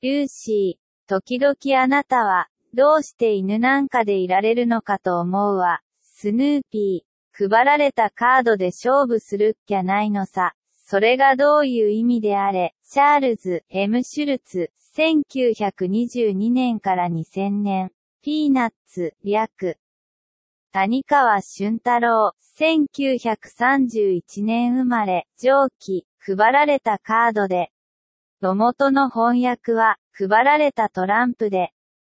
ルーシー、時々あなたは、どうして犬なんかでいられるのかと思うわ。スヌーピー、配られたカードで勝負するっきゃないのさ。それがどういう意味であれ、チャールズ・M・シュルツ、1922年から2000年、ピーナッツ、略。谷川俊太郎、1931年生まれ、上記、配られたカードで。元の翻訳は、配られたトランプで、